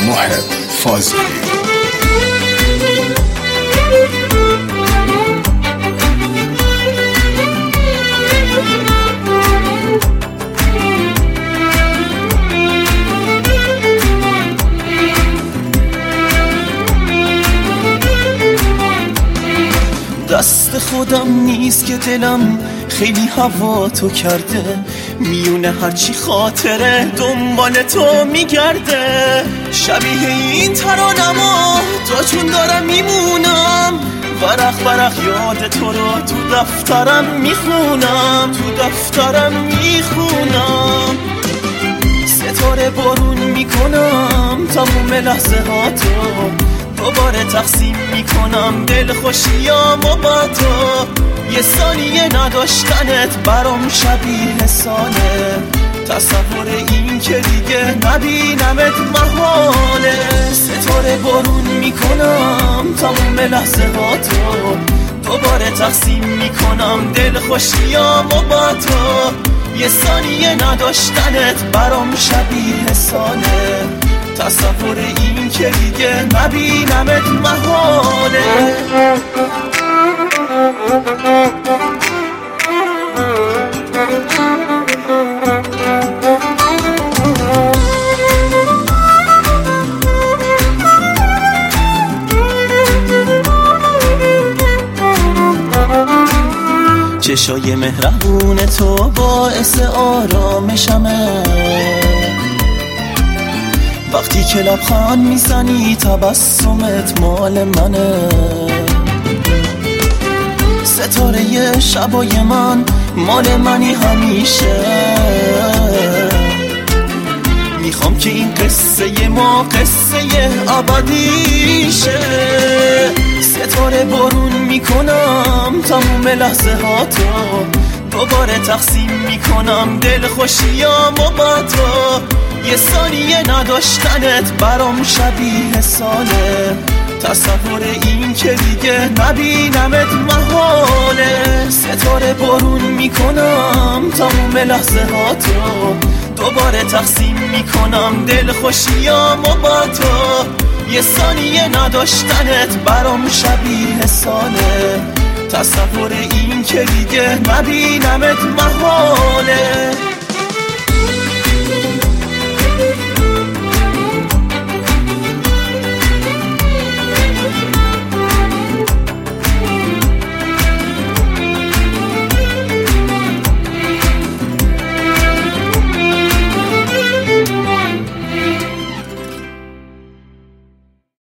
محب فاضلی. دست خودم نیست که دلم خیلی هوا تو کرده، میونه هرچی خاطره دنبال تو میگرده. شبیه این ترانما تا چون دارم میمونم، ورق یاد تو رو تو دفترم میخونم، ستاره بارون میکنم تموم لحظه ها تو، دوباره تقسیم میکنم دل خوشیامو با تو. یه ثانیه نداشتنت برام شبیه ساله، تصور این که دیگه نبینمت محاله. ستاره بارون میکنم تموم لحظه ها تو، دوباره تقسیم میکنم دل خوشیامو با تو. یه ثانیه نداشتنت برام شبیه ساله، تصور این که دیگه نبینمت محاله. چشای مهربون تو باعث آرامشمه، وقتی که لبخند میزنی تبسمت مال منه. ستاره شبای من مال منی همیشه، میخوام که این قصه ما قصه ابدیشه. ستاره بارون میکنم تموم لحظه ها تو، دوباره تقسیم میکنم دل خوشیامو با تو. یه ثانیه نداشتنت برام شبیه ساله، تصور این که دیگه نبینمت محاله. ستاره بارون میکنم تموم لحظه ها تو، دوباره تقسیم میکنم دل خوشیامو با تو. یه ثانیه نداشتنت برام شبیه ساله، تصور این که دیگه نبینمت محاله.